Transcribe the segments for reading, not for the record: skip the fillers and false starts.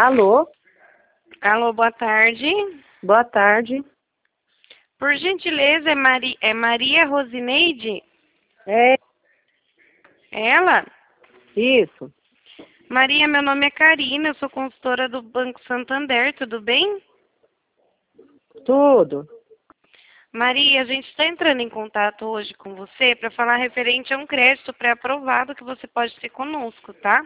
Alô? Alô, boa tarde. Boa tarde. Por gentileza, é Maria Rosineide? É Ela? isso. Maria, meu nome é Karina, eu sou consultora do Banco Santander, tudo bem? Tudo. Maria, a gente está entrando em contato hoje com você para falar referente a um crédito pré-aprovado que você pode ter conosco, tá?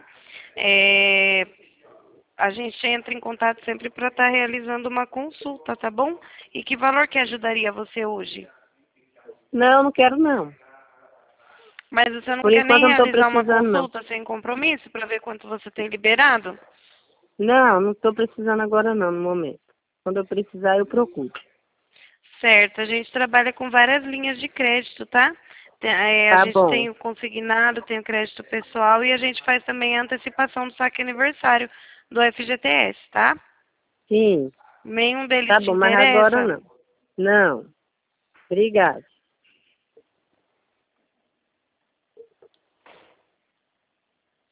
A gente entra em contato sempre para estar realizando uma consulta, tá bom? E que valor que ajudaria você hoje? Não quero não. Mas você não Por quer enquanto nem eu não estou realizar uma precisando não. consulta sem compromisso para ver quanto você tem liberado? Não estou precisando agora não, no momento. Quando eu precisar eu procuro. Certo, a gente trabalha com várias linhas de crédito, tá? A Tá gente bom. tem o consignado, tem o crédito pessoal e a gente faz também a antecipação do saque aniversário do FGTS, tá? Sim, Nenhum deles tá te bom, mas agora interessa? não. Não. Obrigada.